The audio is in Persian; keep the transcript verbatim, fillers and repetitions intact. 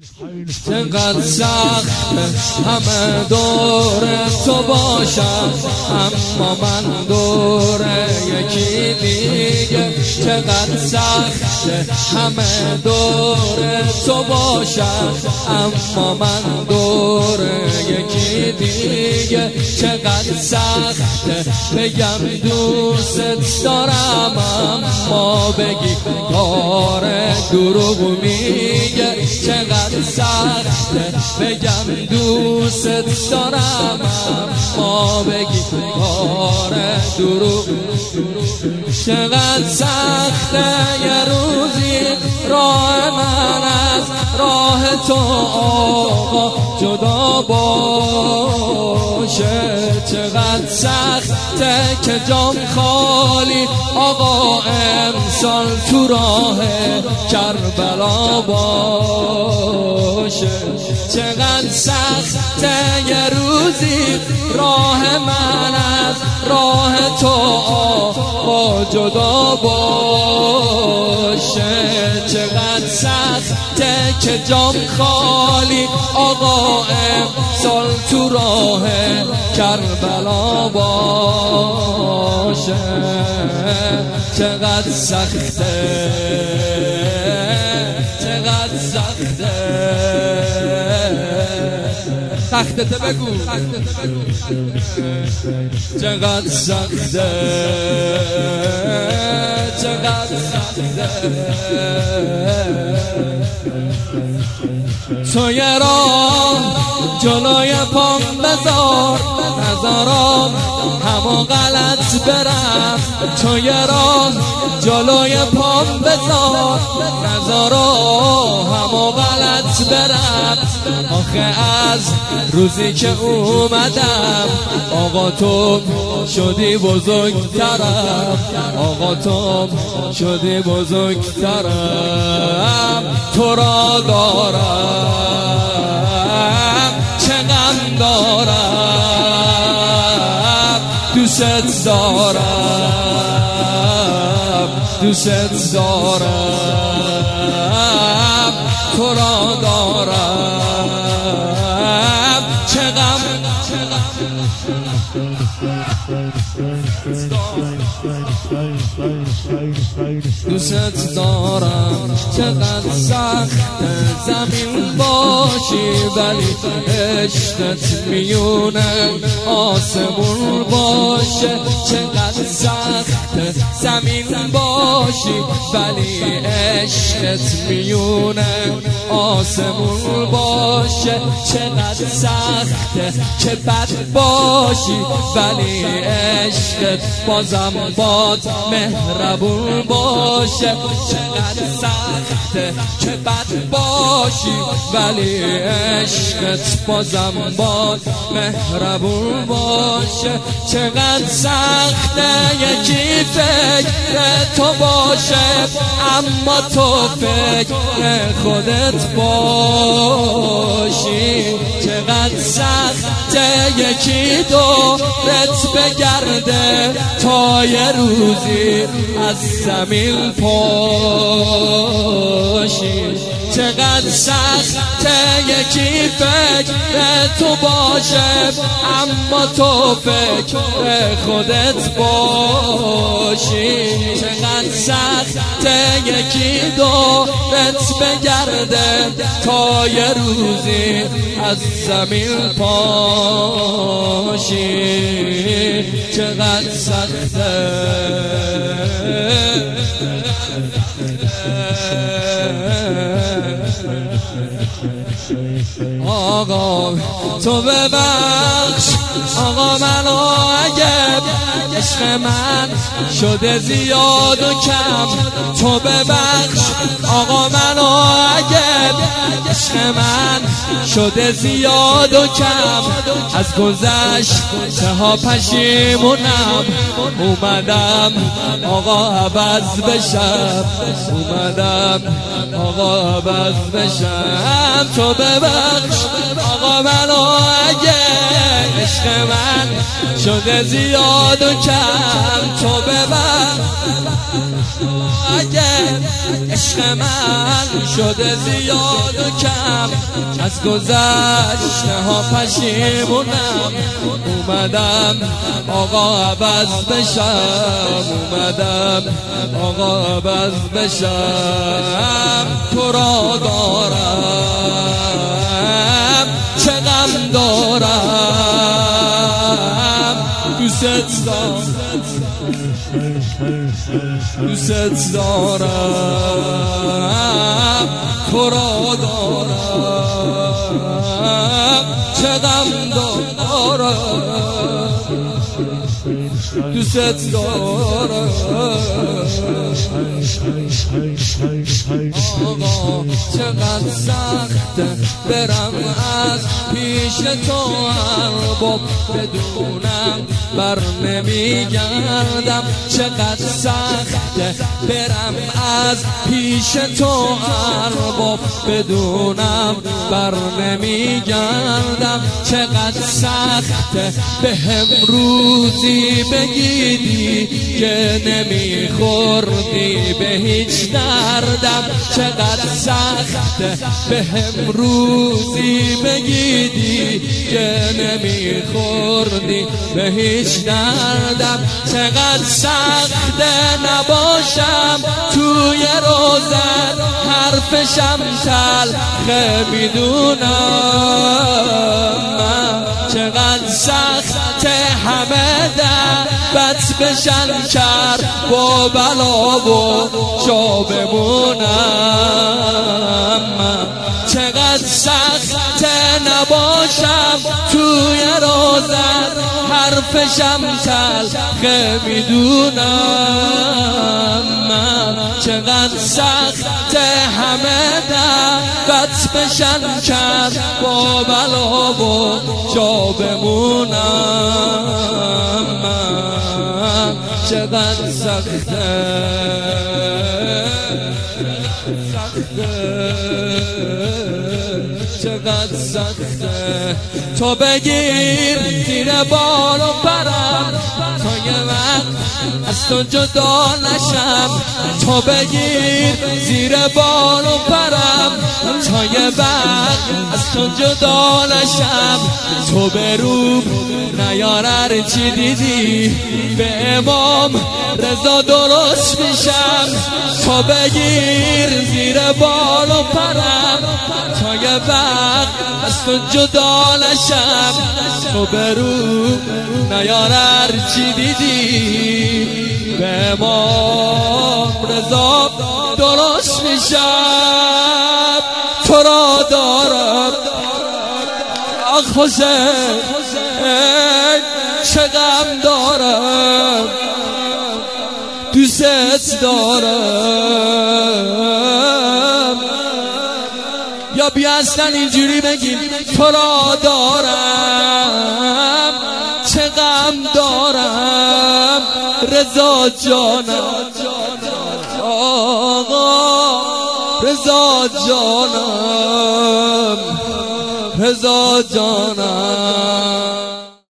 چقدر سخت همه دور تو باشم، اما من دور یکی دیگه. چقدر سخت همه دور تو باشم، اما من دور یکی دیگه. چقدر سخت بگم دوست دارم، اما بگی کار دروغ میگه. چقدر سخت بگم دوست دارم، اما بگی کار دروغ. چقدر سخت یه روزی راه من از راه تو آقا جدا باشه. چقدر سخته که جام خالی آقا امسال تو راه کربلا باشه. چقدر سخته یه روزی راه من از راه تو آقا جدا باشه. چقدر سخته که جام خالی آقا امسال تو راه کربلا باشه. چقدر سخته، چقدر سخته. سخته ته بگو. چقدر سخته، چقدر سخته. تو یه راه جلوی پام بذار، نذارم همو غلط برم. تو یه راه جلوی پام بذار، نذارم همو غلط برم. آخه از روزی که اومدم آقا تو شدی بزرگترم، آقا تو شدی بزرگترم. تو را دارم چه غم دارم، دوست دارم، دوست دارم. تو را دارم چه غم، دوست دارم. چقدر سخت زمین باشی ولی عشقت میونه آسمون باشه. چقدر سخت زمین باشی ولی عشقت میونه آسمون باشه. چقدر سخت که بد باشی ولی عشقت بازم باد مهربون باشه. چقدر سخته که بد باشی ولی عشقت بازم باد مهربون باشه. چقدر سخته یکی فکر تو باشه، اما تو فکر خودت باشی. چقدر سخته یکی دورت بگرده تا یه روزی از زمین پاشی. چقدر سخته یکی فکر تو باشه، اما تو فکر خودت باشی. چقدر سخته یکی دورت بگرده تا یه روزی از زمین پاشی. چقدر سخته، آقا تو ببخش آقا منو اگه عشق من شده زیاد و کم. تو ببخش آقا منو اگه عشق من شده زیاد و کم. از گذشته ها پشیمونم، اومدم آقا عوض بشم، اومدم آقا عوض بشم. تو ببخش آقا منو اگه عشق من شده زیاد و کم. تو ببخش اگه عشق من شده زیاد و کم. از گذشته ها پشیمونم. اومدم آقا عوض بشم، اومدم آقا عوض بشم. تو را دارم چه غم دارم، دوست دارم دوست دارم، تو را دارم چه غم دارم، دوست دارم. آقا چقدر سخته برم از پیش تو ارباب، بدونم بر نمیگردم. چقدر سخته برم از پیش تو ارباب، بدونم بر نمیگردم. چقدر سخته بهم روزی بگیدی که نمیخوردی به هیچ دردم. چقدر سخته بهم روزی بگیدی که نمیخوردی به هیچ دردم. چقدر سخته نباشم توی روزت، حرفشم تلخه میدونم. چقدر سخته همه دعوت بشن کرد با بلا و جا بمونم. چقدر سخته نباشم توی روزت، حرفشم تلخه میدونم. چقدر سخته همه دعوت بشن کرد با بلا و جا بمونم. چقدر سخته چقدر سخته تو بگیر زیر بال و پرم، تا یه وقت از تو جدا نشم. تو بگیر زیر بال و پرم، تا یه وقت از تو جدا نشم. تو به روم نیار هرچی دیدی، به امام رضا درست میشم. تو بگیر زیر بال و پرم، تا یه وقت از تو جدا نشم. تو به روم نیار هرچی دیدی، به امام رضا درست میشم. تو را دارم آخ حسین چه غم دارم، دوست دارم. یا بیا اصلا اینجوری بگیم تو را دارم چه غم دارم، رضا جانم آقا، رضا جانم، رضا جانم.